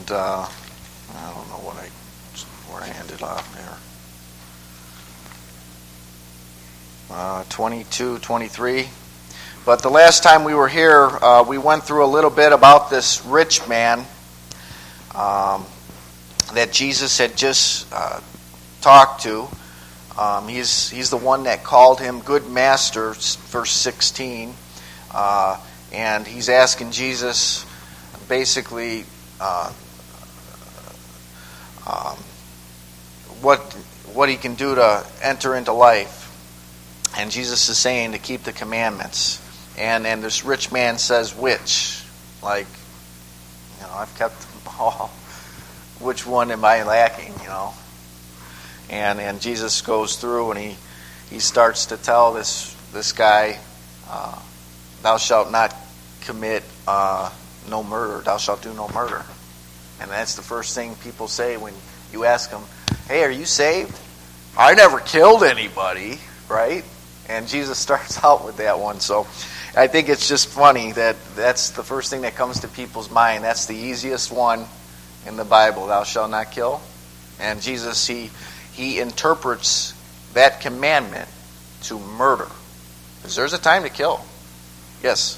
And I don't know where I ended off there. 22, 23. But the last time we were here, we went through a little bit about this rich man that Jesus had just talked to. He's the one that called him good master, verse 16. And he's asking Jesus basically what he can do to enter into life. And Jesus is saying to keep the commandments. And this rich man says, which? Like, I've kept them all. Which one am I lacking, And Jesus goes through and he starts to tell this guy, thou shalt not commit no murder. Thou shalt do no murder. And that's the first thing people say when you ask them, hey, are you saved? I never killed anybody, right? And Jesus starts out with that one. So I think it's just funny that that's the first thing that comes to people's mind. That's the easiest one in the Bible, thou shalt not kill. And Jesus, he interprets that commandment to murder. Because there's a time to kill. Yes?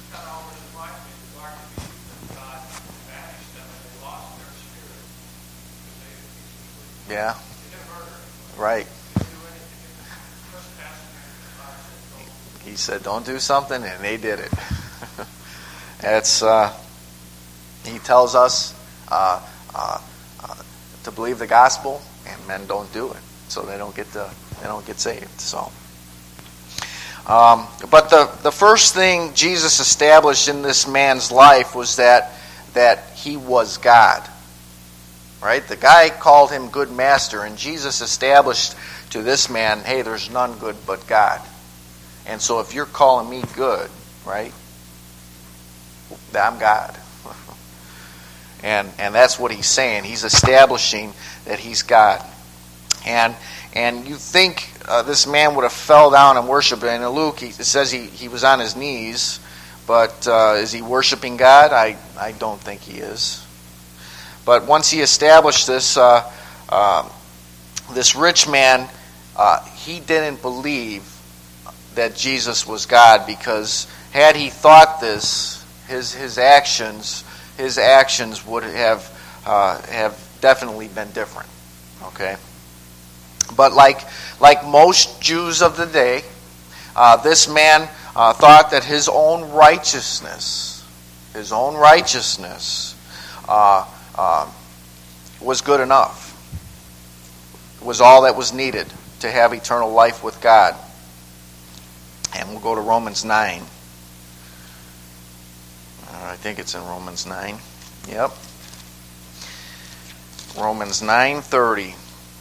Yeah. Right. He said, don't do something, and they did it. He tells us to believe the gospel, and men don't do it, so they don't get saved. So, but the first thing Jesus established in this man's life was that he was God. Right? The guy called him good master, and Jesus established to this man, hey, there's none good but God. And so if you're calling me good, right, I'm God. And that's what he's saying. He's establishing that he's God. And you think this man would have fell down and worshipped. And in Luke, it says he was on his knees. But is he worshiping God? I don't think he is. But once he established this, this rich man, he didn't believe that Jesus was God, because had he thought this, his actions would have definitely been different. Okay, but like most Jews of the day, this man thought that his own righteousness was good enough. Was all that was needed to have eternal life with God. And we'll go to Romans 9. I think it's in Romans 9. Yep. Romans 9:30.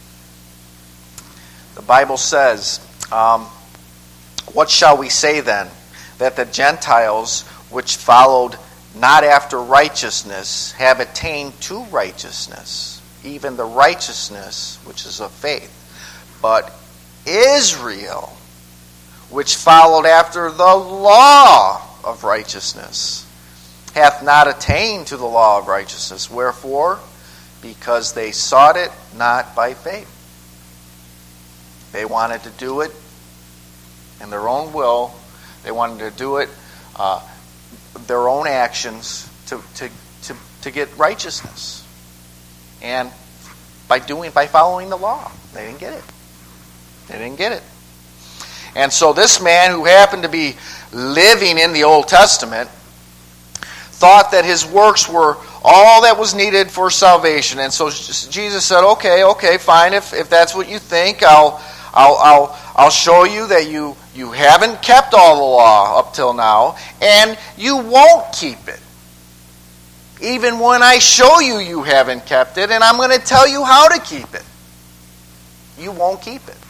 The Bible says, what shall we say then? That the Gentiles which followed not after righteousness have attained to righteousness, even the righteousness which is of faith. But Israel, which followed after the law of righteousness, hath not attained to the law of righteousness. Wherefore? Because they sought it not by faith. They wanted to do it in their own will. They wanted to do it their own actions to get righteousness. And by following the law, they didn't get it. They didn't get it. And so this man, who happened to be living in the Old Testament, thought that his works were all that was needed for salvation. And so Jesus said, okay, fine. If that's what you think, I'll show you that you haven't kept all the law up till now, and you won't keep it. Even when I show you haven't kept it, and I'm going to tell you how to keep it. You won't keep it.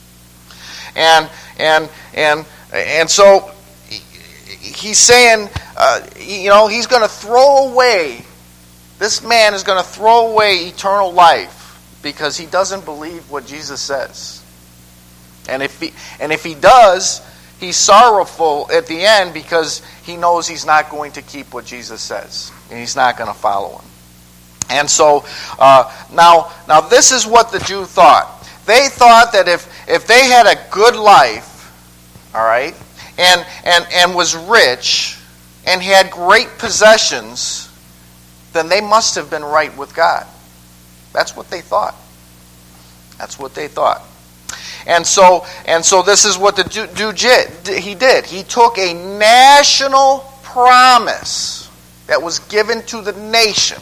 And so he's saying, he's going to throw away. This man is going to throw away eternal life because he doesn't believe what Jesus says. And if he does, he's sorrowful at the end because he knows he's not going to keep what Jesus says, and he's not going to follow him. And so now this is what the Jew thought. They thought that if they had a good life, all right, and was rich and had great possessions, then they must have been right with God. That's what they thought. That's what they thought. And so this is what the Jew did. He took a national promise that was given to the nation,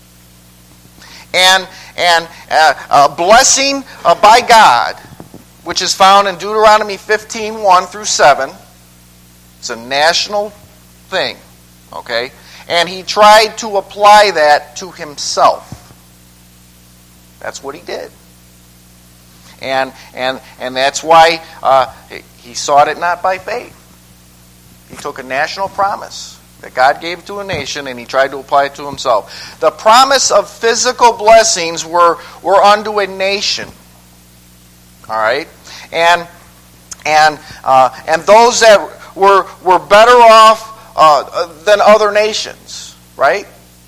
and a blessing by God, which is found in Deuteronomy 15:1-7. It's a national thing, okay? And he tried to apply that to himself. That's what he did. And that's why he sought it not by faith. He took a national promise that God gave to a nation, and he tried to apply it to himself. The promise of physical blessings were unto a nation. All right? And those that were better off than other nations, right?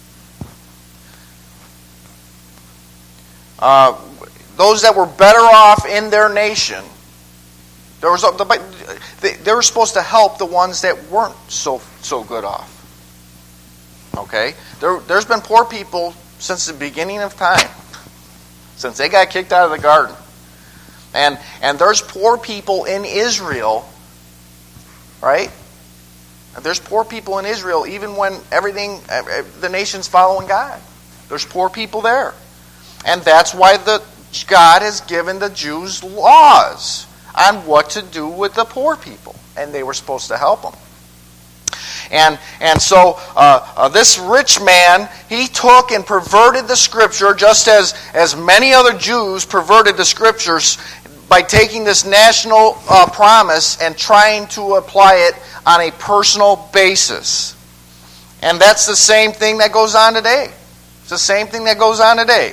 Those that were better off in their nation, they were supposed to help the ones that weren't so good off. Okay? There's been poor people since the beginning of time, since they got kicked out of the garden. And there's poor people in Israel, right? There's poor people in Israel even when the nation's following God. There's poor people there. And that's why God has given the Jews laws on what to do with the poor people. And they were supposed to help them. And so this rich man, he took and perverted the Scripture just as many other Jews perverted the Scriptures by taking this national promise and trying to apply it on a personal basis. And that's the same thing that goes on today. It's the same thing that goes on today.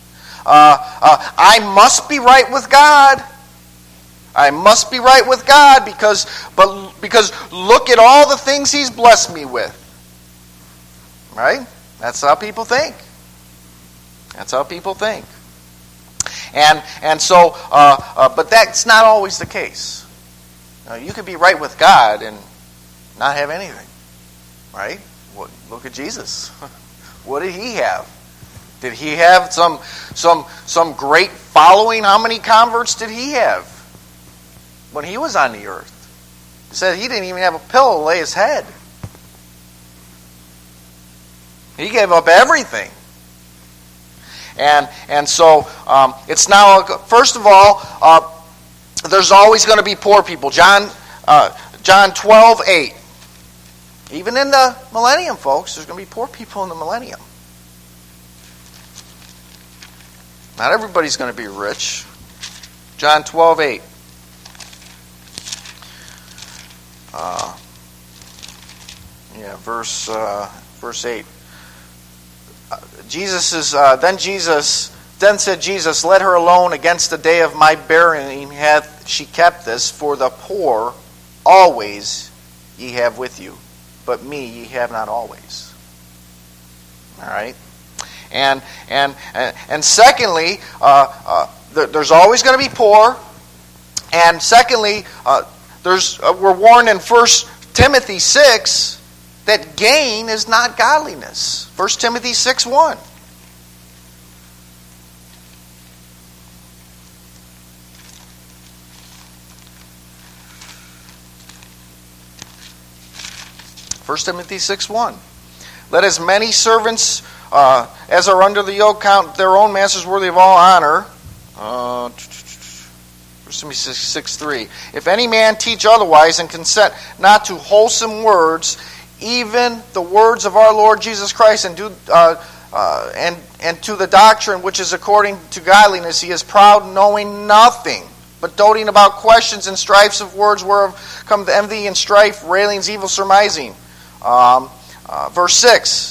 I must be right with God. I must be right with God because look at all the things He's blessed me with. Right? That's how people think. That's how people think. And so, but that's not always the case. You could be right with God and not have anything. Right? Well, look at Jesus. What did He have? Did He have some great following? How many converts did He have when He was on the earth? It said He didn't even have a pillow to lay His head. He gave up everything. And so it's now, first of all, there's always going to be poor people. John 12:8. Even in the millennium, folks, there's going to be poor people in the millennium. Not everybody's going to be rich. John 12:8. Verse 8. Then said Jesus, let her alone, against the day of my burying hath she kept this, for the poor always ye have with you, but me ye have not always. All right? And secondly, there's always going to be poor. And secondly, we're warned in 1 Timothy 6 that gain is not godliness. 1 Timothy 6:1. First Timothy 6:1. Let as many servants as are under the yoke count their own masters worthy of all honor. 1 Timothy 6:3. If any man teach otherwise and consent not to wholesome words, even the words of our Lord Jesus Christ, and to the doctrine which is according to godliness, he is proud, knowing nothing, but doting about questions and strifes of words, whereof come the envy and strife, railings, evil surmising. Verse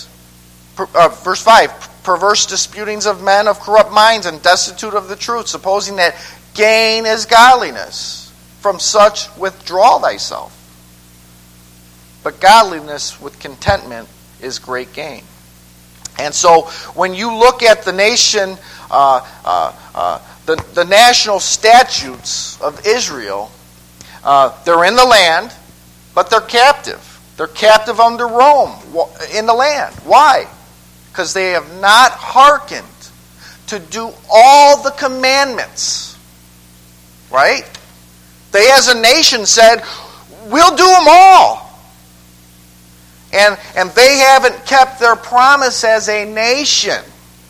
5, perverse disputings of men of corrupt minds and destitute of the truth, supposing that gain is godliness. From such withdraw thyself. But godliness with contentment is great gain. And so when you look at the nation, the national statutes of Israel, they're in the land, but they're captive. They're captive under Rome in the land. Why? Because they have not hearkened to do all the commandments. Right? They as a nation said, we'll do them all. And they haven't kept their promise as a nation.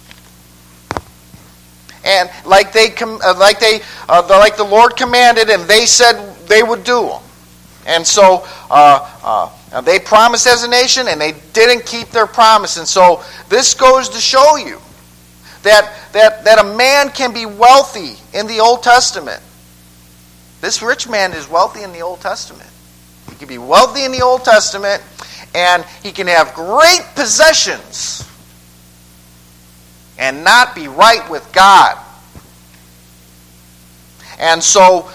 And like the Lord commanded, and they said they would do them. And so they promised as a nation, and they didn't keep their promise. And so this goes to show you that a man can be wealthy in the Old Testament. This rich man is wealthy in the Old Testament. He can be wealthy in the Old Testament, and he can have great possessions and not be right with God. And so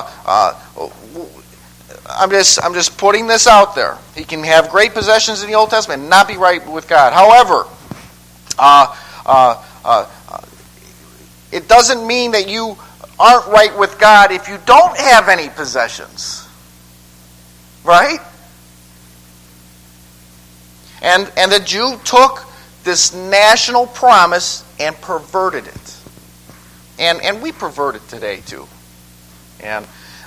I'm just putting this out there. He can have great possessions in the Old Testament and not be right with God. However, it doesn't mean that you aren't right with God if you don't have any possessions. Right? And the Jew took this national promise and perverted it. And we pervert it today too. And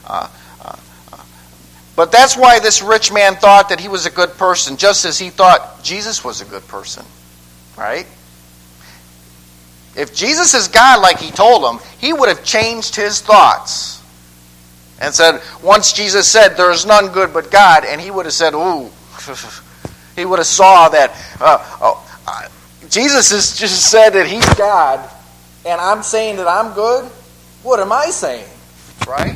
but that's why this rich man thought that he was a good person, just as he thought Jesus was a good person. Right? If Jesus is God like he told him, he would have changed his thoughts. And said, once Jesus said, there is none good but God, and he would have said, ooh, he would have saw that, Jesus has just said that he's God, and I'm saying that I'm good? What am I saying? Right?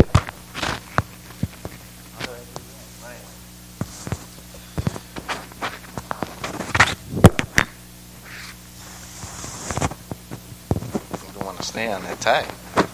Stand that tight.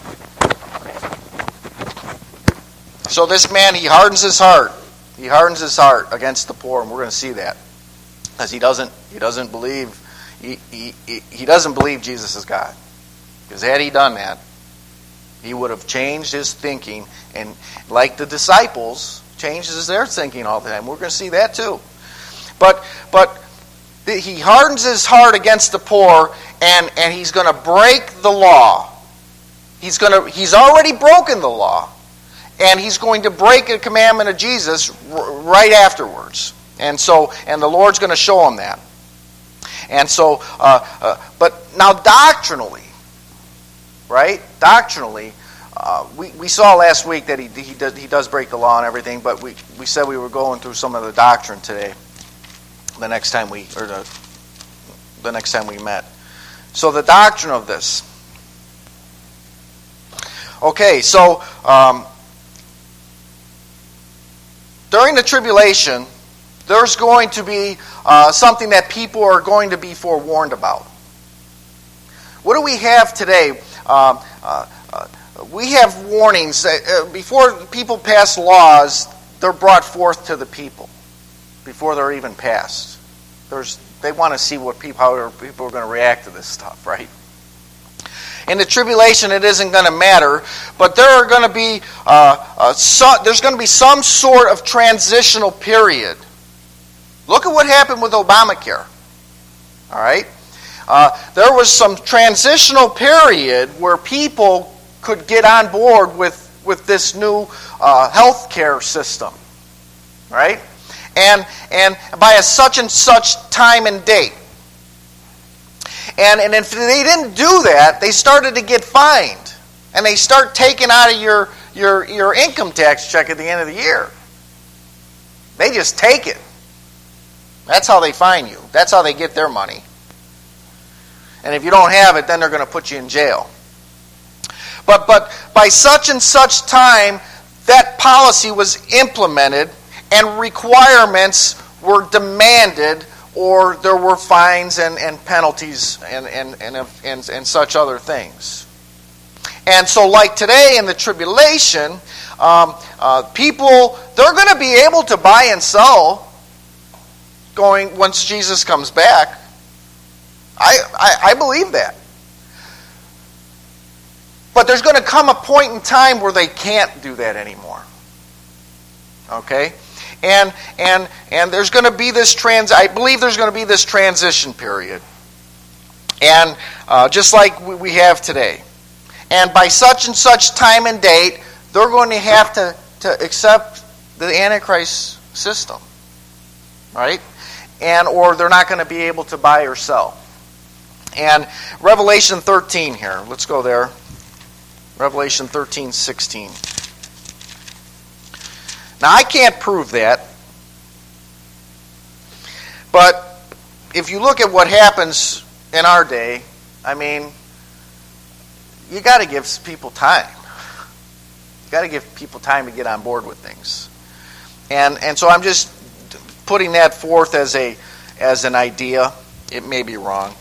So this man, he hardens his heart. He hardens his heart against the poor, and we're going to see that, because he doesn't believe he doesn't believe Jesus is God. Because had he done that, he would have changed his thinking, and like the disciples, changes their thinking all the time. We're going to see that too. But he hardens his heart against the poor, and he's going to break the law. He's already broken the law, and he's going to break a commandment of Jesus right afterwards. And the Lord's going to show him that. And so, but now doctrinally, right? Doctrinally, we saw last week that he does break the law and everything, but we said we were going through some of the doctrine today. The next time we met. So the doctrine of this. Okay, so during the tribulation, there's going to be something that people are going to be forewarned about. What do we have today? We have warnings that before people pass laws, they're brought forth to the people before they're even passed. They want to see how people are going to react to this stuff, right? In the tribulation, it isn't going to matter, but there are going to be there's going to be some sort of transitional period. Look at what happened with Obamacare. All right, there was some transitional period where people could get on board with this new health care system, right? And by a such and such time and date. And if they didn't do that, they started to get fined. And they start taking out of your income tax check at the end of the year. They just take it. That's how they fine you. That's how they get their money. And if you don't have it, then they're going to put you in jail. But by such and such time, that policy was implemented and requirements were demanded, or there were fines and penalties and such other things. And so like today in the tribulation, people, they're going to be able to buy and sell once Jesus comes back. I believe that. But there's going to come a point in time where they can't do that anymore. Okay? And there's going to be this I believe there's going to be this transition period. And just like we have today. And by such and such time and date, they're going to have to accept the Antichrist system. Right? Or they're not going to be able to buy or sell. And Revelation 13 here. Let's go there. Revelation 13:16. Now, I can't prove that. But if you look at what happens in our day, I mean, you got to give people time. You got to give people time to get on board with things. And so I'm just putting that forth as an idea. It may be wrong.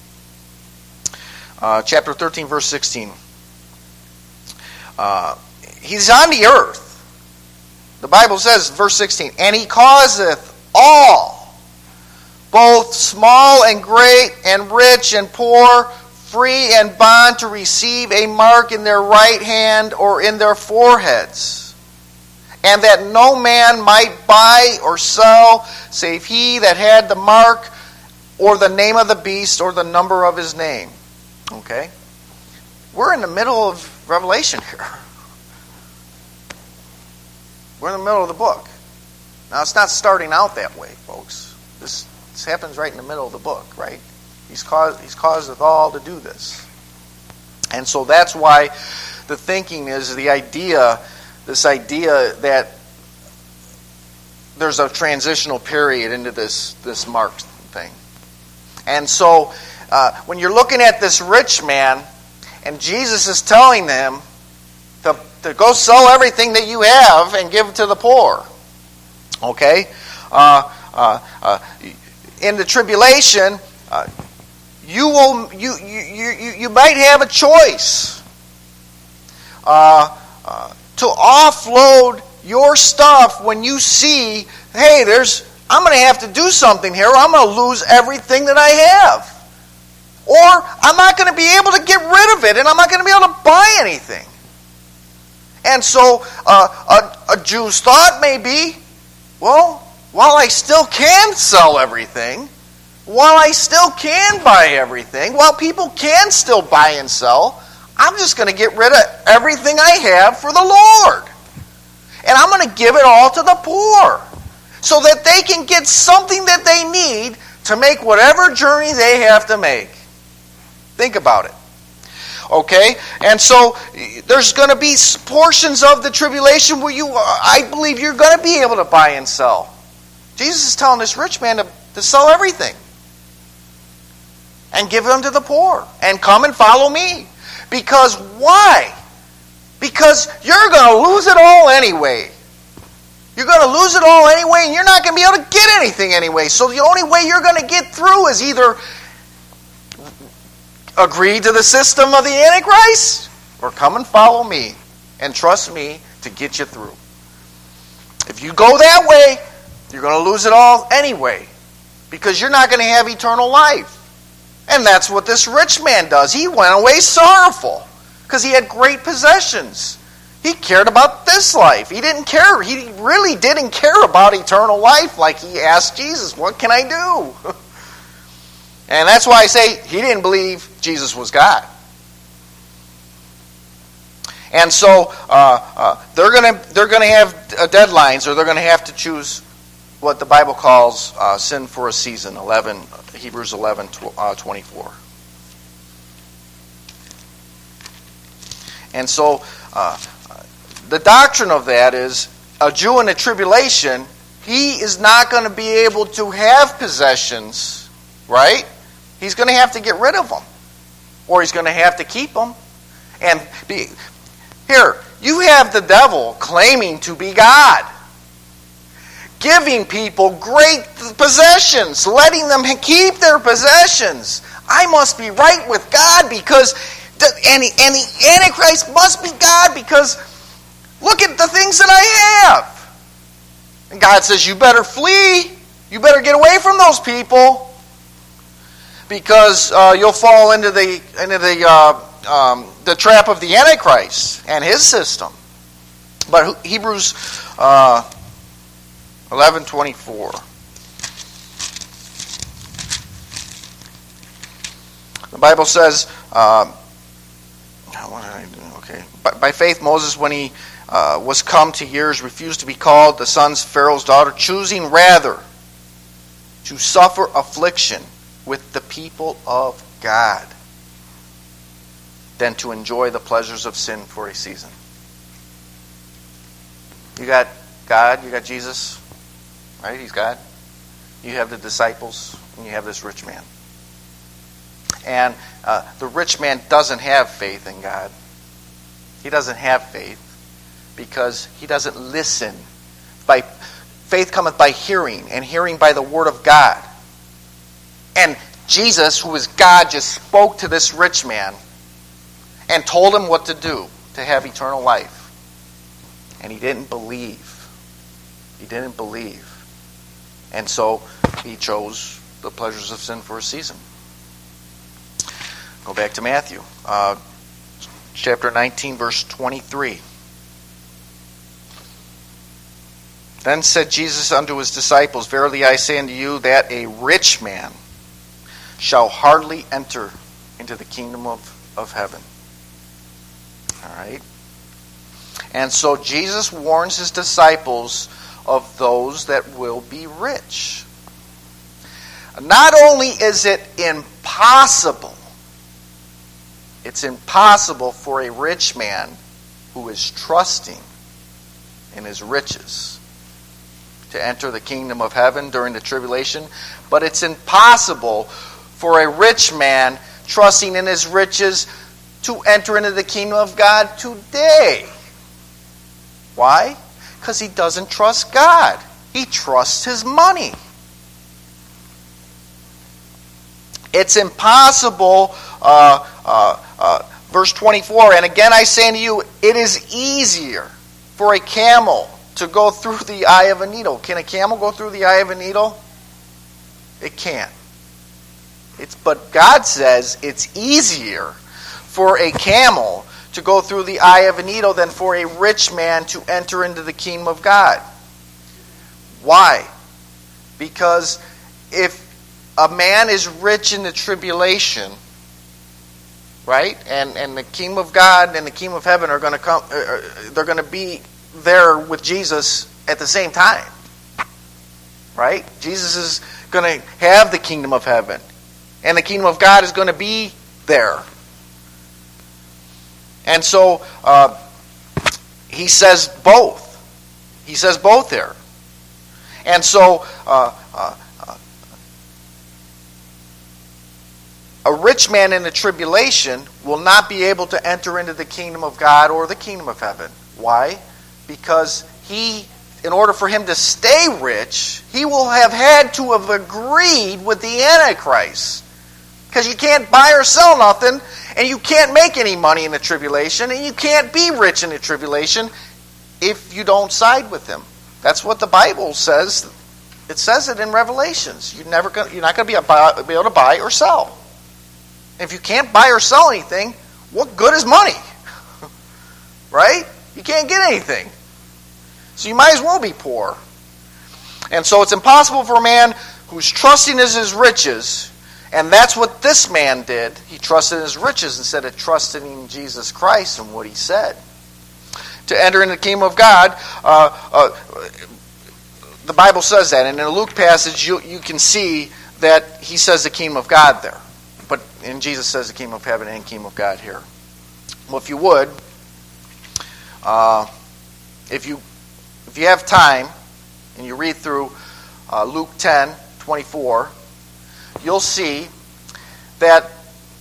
Chapter 13, verse 16. He's on the earth. The Bible says, verse 16, and he causeth all, both small and great, and rich and poor, free and bond, to receive a mark in their right hand or in their foreheads, and that no man might buy or sell, save he that had the mark, or the name of the beast, or the number of his name. Okay? We're in the middle of Revelation here. We're in the middle of the book. Now, it's not starting out that way, folks. This happens right in the middle of the book, right? He's caused us all to do this. And so that's why the thinking is this idea that there's a transitional period into this mark thing. And so when you're looking at this rich man, and Jesus is telling them to go sell everything that you have and give to the poor. Okay? In the tribulation, you might have a choice to offload your stuff when you see, hey, I'm going to have to do something here, or I'm going to lose everything that I have. Or I'm not going to be able to get rid of it, and I'm not going to be able to buy anything. And so a Jew's thought may be, well, while I still can sell everything, while I still can buy everything, while people can still buy and sell, I'm just going to get rid of everything I have for the Lord. And I'm going to give it all to the poor, so that they can get something that they need to make whatever journey they have to make. Think about it. Okay? And so there's going to be portions of the tribulation where I believe you're going to be able to buy and sell. Jesus is telling this rich man to sell everything and give them to the poor and come and follow me. Because why? Because you're going to lose it all anyway. You're going to lose it all anyway, and you're not going to be able to get anything anyway. So the only way you're going to get through is either agree to the system of the Antichrist, or come and follow me and trust me to get you through. If you go that way, you're going to lose it all anyway, because you're not going to have eternal life. And that's what this rich man does. He went away sorrowful because he had great possessions. He cared about this life. He really didn't care about eternal life, like he asked Jesus, what can I do? And that's why I say he didn't believe Jesus was God. And so they're going to have deadlines, or they're going to have to choose what the Bible calls sin for a season. Hebrews 11:24. And so the doctrine of that is a Jew in the tribulation, he is not going to be able to have possessions, right? He's going to have to get rid of them. Or he's going to have to keep them. And here, you have the devil claiming to be God, giving people great possessions, letting them keep their possessions. I must be right with God because, and the Antichrist must be God because look at the things that I have. And God says, you better flee. You better get away from those people. because you'll fall into the trap of the Antichrist and his system. But Hebrews 11:24. The Bible says, by faith Moses, when he was come to years, refused to be called the sons of Pharaoh's daughter, choosing rather to suffer affliction with the people of God than to enjoy the pleasures of sin for a season. You got God, you got Jesus, right? He's God. You have the disciples, and you have this rich man. And the rich man doesn't have faith in God. He doesn't have faith because he doesn't listen. Faith cometh by hearing, and hearing by the word of God. And Jesus, who is God, just spoke to this rich man and told him what to do to have eternal life. And he didn't believe. He didn't believe. And so he chose the pleasures of sin for a season. Go back to Matthew. Chapter 19, verse 23. Then said Jesus unto his disciples, Verily I say unto you, that a rich man shall hardly enter into the kingdom of heaven. All right? And so Jesus warns his disciples of those that will be rich. Not only is it impossible, it's impossible for a rich man who is trusting in his riches to enter the kingdom of heaven during the tribulation, but it's impossible for a rich man trusting in his riches to enter into the kingdom of God today. Why? Because he doesn't trust God. He trusts his money. It's impossible, verse 24, and again I say unto you, it is easier for a camel to go through the eye of a needle. Can a camel go through the eye of a needle? It can't. But God says it's easier for a camel to go through the eye of a needle than for a rich man to enter into the kingdom of God. Why? Because if a man is rich in the tribulation, right, and the kingdom of God and the kingdom of heaven are going to come, they're going to be there with Jesus at the same time, right? Jesus is going to have the kingdom of heaven, and the kingdom of God is going to be there. And so he says both. He says both there. And so a rich man in the tribulation will not be able to enter into the kingdom of God or the kingdom of heaven. Why? Because in order for him to stay rich, he will have had to have agreed with the Antichrist. Because you can't buy or sell nothing, and you can't make any money in the tribulation, and you can't be rich in the tribulation if you don't side with him. That's what the Bible says. It says it in Revelations. You're not going to be able to buy or sell. If you can't buy or sell anything, what good is money? Right? You can't get anything. So you might as well be poor. And so it's impossible for a man who's trusting in his riches, and that's what this man did. He trusted in his riches instead of trusting in Jesus Christ and what he said. To enter into the kingdom of God, the Bible says that. And in the Luke passage, you can see that he says the kingdom of God there. And Jesus says the kingdom of heaven and kingdom of God here. Well, if you would, if you have time and you read through Luke 10:24, you'll see that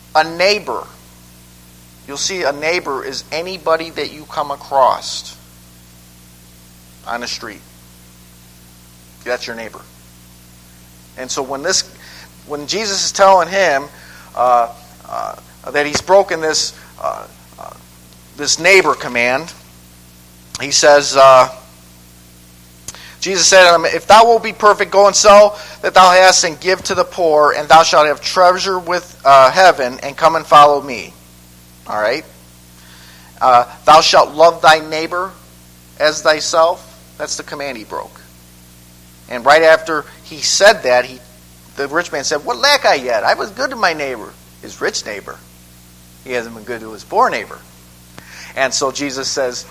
you'll see a neighbor is anybody that you come across on the street. That's your neighbor. And so when Jesus is telling him that he's broken this neighbor command, he says, Jesus said unto him, if thou wilt be perfect, go and sell that thou hast, and give to the poor, and thou shalt have treasure with heaven, and come and follow me. All right? Thou shalt love thy neighbor as thyself. That's the command he broke. And right after he said that, the rich man said, what lack I yet? I was good to my neighbor, his rich neighbor. He hasn't been good to his poor neighbor. And so Jesus says,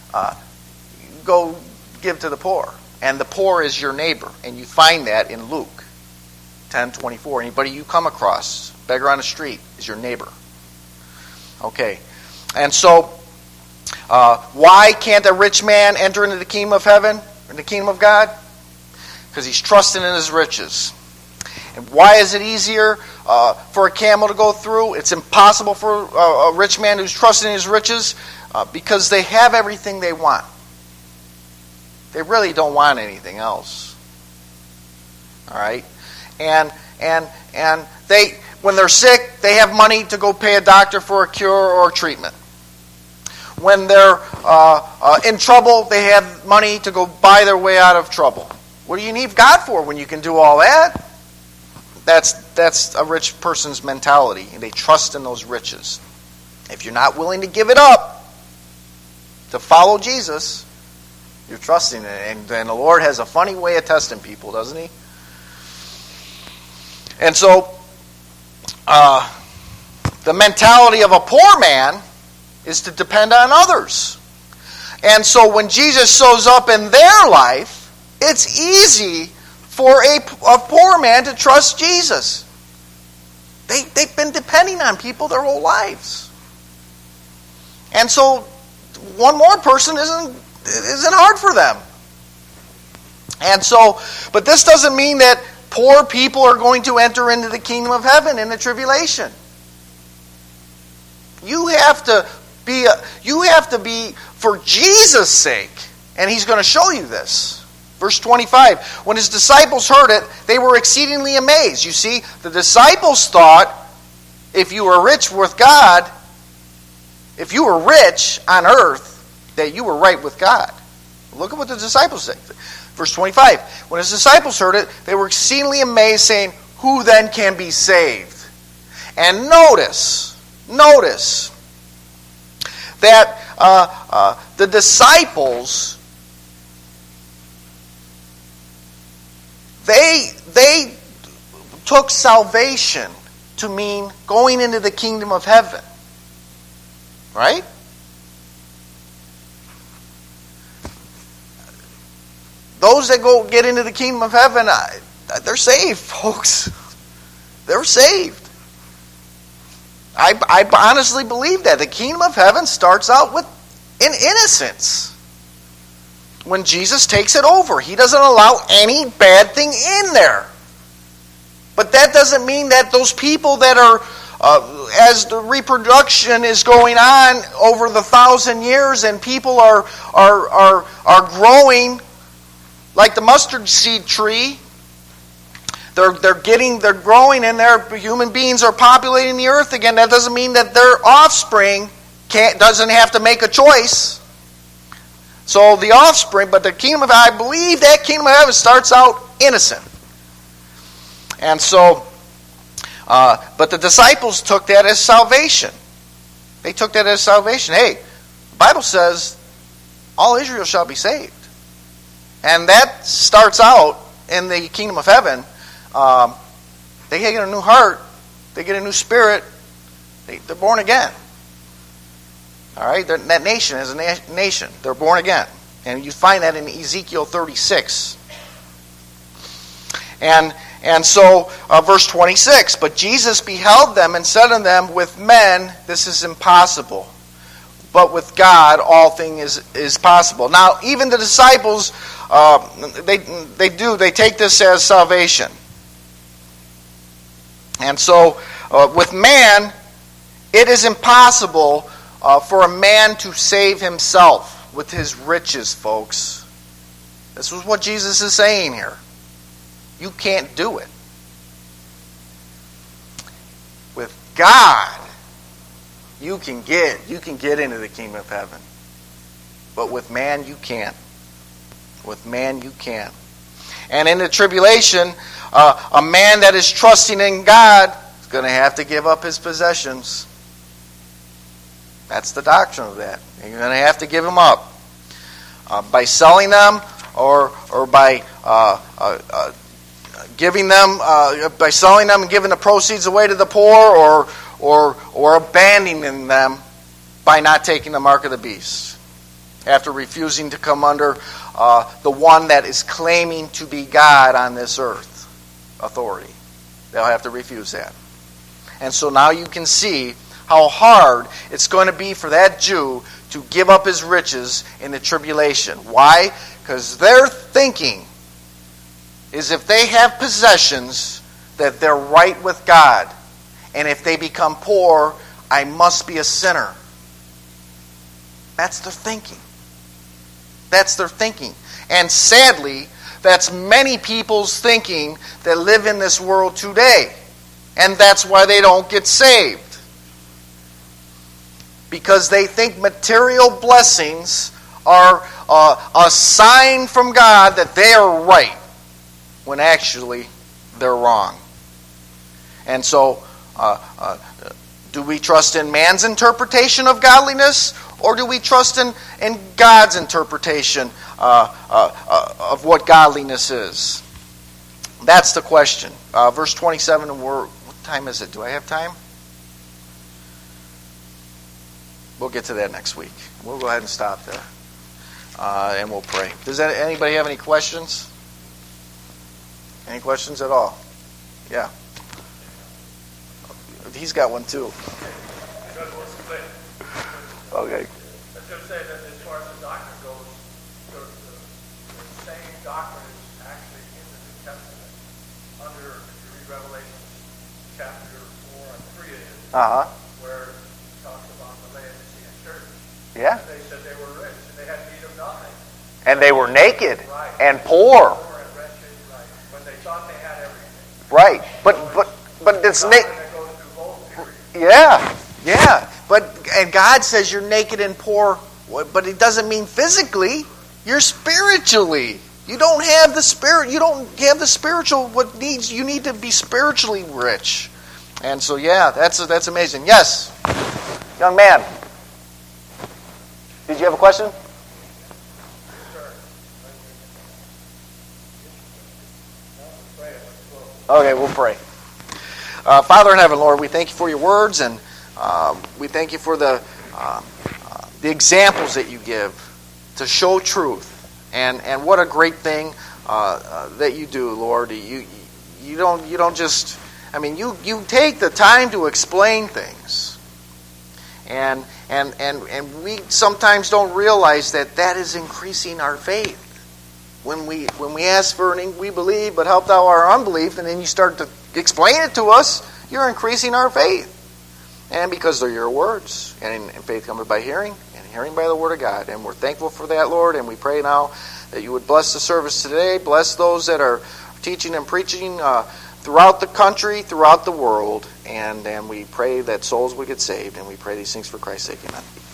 go give to the poor. And the poor is your neighbor. And you find that in Luke 10:24. Anybody you come across, beggar on the street, is your neighbor. Okay. And so, why can't a rich man enter into the kingdom of heaven, or the kingdom of God? Because he's trusting in his riches. And why is it easier for a camel to go through? It's impossible for a rich man who's trusting in his riches, because they have everything they want. They really don't want anything else. All right? And they, when they're sick, they have money to go pay a doctor for a cure or a treatment. When they're in trouble, they have money to go buy their way out of trouble. What do you need God for when you can do all that? That's a rich person's mentality. And they trust in those riches. If you're not willing to give it up to follow Jesus, you're trusting it. And the Lord has a funny way of testing people, doesn't he? And so, the mentality of a poor man is to depend on others. And so when Jesus shows up in their life, it's easy for a poor man to trust Jesus. They've been depending on people their whole lives. And so one more person isn't hard for them. And so, but this doesn't mean that poor people are going to enter into the kingdom of heaven in the tribulation. You have to be for Jesus' sake. And he's going to show you this. Verse 25, when his disciples heard it, they were exceedingly amazed. You see, the disciples thought if you were rich with God, if you were rich on earth, that you were right with God. Look at what the disciples say. Verse 25, when his disciples heard it, they were exceedingly amazed, saying, who then can be saved? And notice that the disciples, they took salvation to mean going into the kingdom of heaven. Right? Those that get into the kingdom of heaven, they're saved, folks. They're saved. I honestly believe that. The kingdom of heaven starts out with in innocence. When Jesus takes it over, he doesn't allow any bad thing in there. But that doesn't mean that those people that are, as the reproduction is going on over the 1,000 years, and people are growing like the mustard seed tree. They're growing, and human beings are populating the earth again. That doesn't mean that their offspring doesn't have to make a choice. So the offspring, but the kingdom of heaven, I believe that kingdom of heaven starts out innocent. And so, but the disciples took that as salvation. They took that as salvation. Hey, the Bible says, all Israel shall be saved. And that starts out in the kingdom of heaven. They get a new heart. They get a new spirit. They're born again. All right? That nation is a nation. They're born again. And you find that in Ezekiel 36. And so, verse 26, but Jesus beheld them and said unto them, with men this is impossible, but with God all things is possible. Now, even the disciples, they take this as salvation. And so, with man, it is impossible for a man to save himself with his riches, folks. This is what Jesus is saying here. You can't do it. With God, you can get into the kingdom of heaven. But with man, you can't. With man you can. And in the tribulation, a man that is trusting in God is going to have to give up his possessions. That's the doctrine of that. You're going to have to give them up. By selling them or by giving them, by selling them and giving the proceeds away to the poor, or abandoning them by not taking the mark of the beast, after refusing to come under the one that is claiming to be God on this earth, authority. They'll have to refuse that. And so now you can see how hard it's going to be for that Jew to give up his riches in the tribulation. Why? Because their thinking is if they have possessions, that they're right with God. And if they become poor, I must be a sinner. That's their thinking. That's their thinking. And sadly, that's many people's thinking that live in this world today. And that's why they don't get saved. Because they think material blessings are a sign from God that they are right, when actually they're wrong. And so, do we trust in man's interpretation of godliness, or do we trust in God's interpretation of what godliness is? That's the question. Verse 27, what time is it? Do I have time? We'll get to that next week. We'll go ahead and stop there. And we'll pray. Does anybody have any questions? Any questions at all? Yeah. He's got one too. Okay. Let's just say that as far as the doctrine goes, the same doctrine is actually in the New Testament. If you read Revelation chapter 4 and 3 it is, where it talks about the Laodicean church. Yeah. And they said they were rich and they had need of nothing. And they were naked and Poor poor. and wretched, right. When they thought they had everything. Right. But it's naked. Yeah. And God says you're naked and poor, but it doesn't mean physically. You're spiritually. You don't have the spirit. You don't have the spiritual. You need to be spiritually rich. And so, yeah, that's amazing. Yes, young man. Did you have a question? Okay, we'll pray. Father in heaven, Lord, we thank you for your words, and we thank you for the examples that you give to show truth. And what a great thing that you do, Lord. You don't just, you take the time to explain things. And we sometimes don't realize that is increasing our faith. When we ask for anything, we believe, but help thou our unbelief, and then you start to explain it to us, you're increasing our faith. And because they're your words, and faith cometh by hearing, and hearing by the word of God. And we're thankful for that, Lord, and we pray now that you would bless the service today, bless those that are teaching and preaching throughout the country, throughout the world, and we pray that souls would get saved, and we pray these things for Christ's sake. Amen.